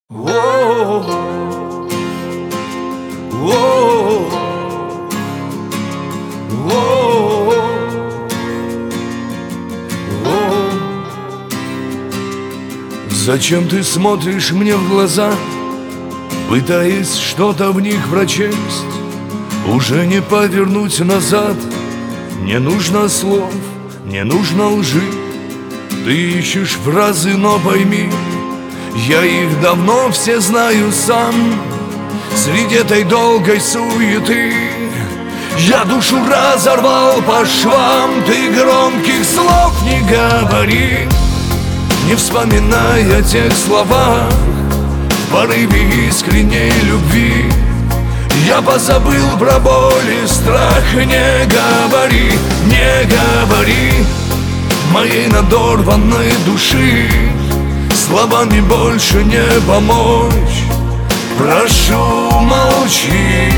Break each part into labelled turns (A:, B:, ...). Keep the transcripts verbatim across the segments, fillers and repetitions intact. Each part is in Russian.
A: Воу, воу, воу, воу. Зачем ты смотришь мне в глаза, пытаясь что-то в них прочесть? Уже не повернуть назад. Не нужно слов, не нужно лжи. Ты ищешь фразы, но пойми, я их давно все знаю сам. Среди этой долгой суеты я душу разорвал по швам. Ты громких слов не говори, не вспоминай о тех словах. В порыве искренней любви я позабыл про боль и страх. Не говори, не говори моей надорванной души, словами больше не помочь. Прошу, молчи.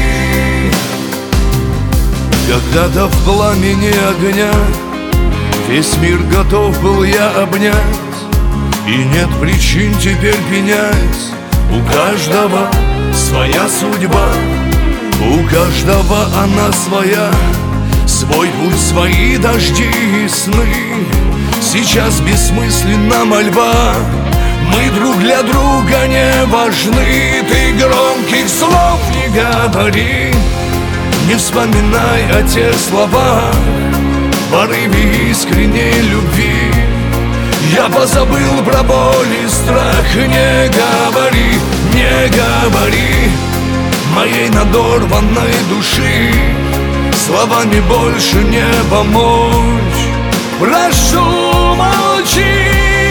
A: Когда-то в пламени огня весь мир готов был я обнять, и нет причин теперь пенять. У каждого своя судьба, у каждого она своя, свой путь, свои дожди и сны. Сейчас бессмысленна мольба, мы друг для друга не важны. Ты громких слов не говори, не вспоминай о тех словах. В порыве искренней любви я позабыл про боль и страх. Не говори, не говори моей надорванной души, словами больше не помочь. Прошу, молчи.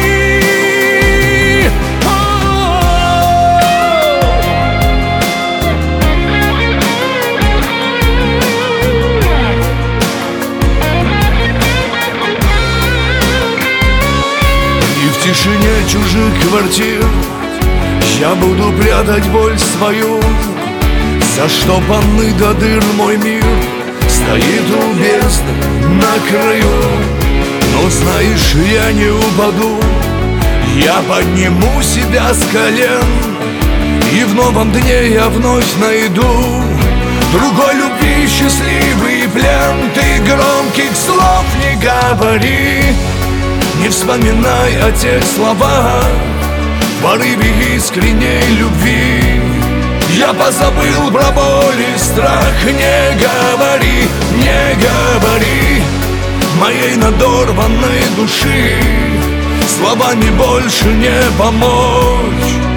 A: И в тишине чужих квартир я буду прятать боль свою. Заштопанный до дыр мой мир стоит у бездны на краю. Но знаешь, я не упаду, я подниму себя с колен, и в новом дне я вновь найду другой любви счастливый плен. Ты громких слов не говори, не вспоминай о тех словах. В порыве искренней любви я позабыл про боль и страх. Не говори, не говори моей надорванной души, словами больше не помочь.